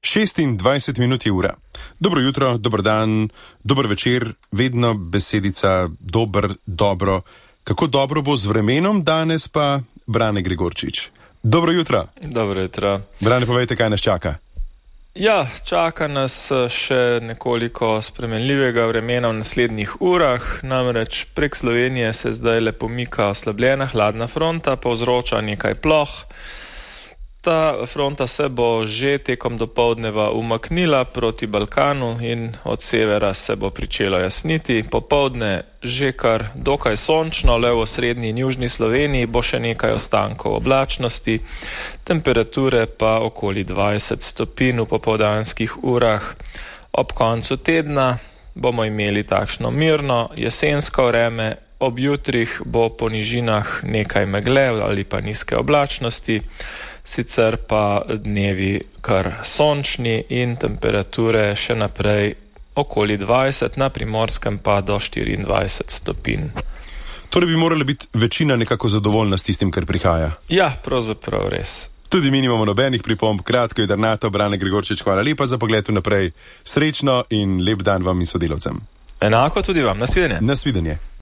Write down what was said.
26 minut je ura. Dobro jutro, dober dan, dober večer, vedno besedica dober, dobro. Kako dobro bo z vremenom, danes pa Brane Gregorčič. Dobro jutro. Dobro jutro. Brane, povejte, kaj nas čaka. Ja, čaka nas še nekoliko spremenljivega vremena v naslednjih urah, namreč prek Slovenije se zdaj le pomika oslabljena hladna fronta, povzroča nekaj ploh. Ta fronta se bo že tekom dopoldneva umaknila proti Balkanu in od severa se bo pričelo jasniti. Popoldne že kar dokaj sončno, le v osrednji in južni Sloveniji bo še nekaj ostankov oblačnosti, temperature pa okoli 20 stopinj v popoldanskih urah. Ob koncu tedna bomo imeli takšno mirno jesensko vreme, ob jutrih bo po nižinah nekaj megle ali pa nizke oblačnosti, sicer pa dnevi kar sončni in temperature še naprej okoli 20, na Primorskem pa do 24 stopinj. Torej bi morala biti večina nekako zadovoljna s tistim, kar prihaja. Ja, pravzaprav res. Tudi mi nimamo nobenih pripomb, kratko in jedrnato. Brane Gregorčič, hvala lepa za pogled vnaprej. Srečno in lep dan vam in sodelavcem. Enako tudi vam, nasvidenje. Nasvidenje.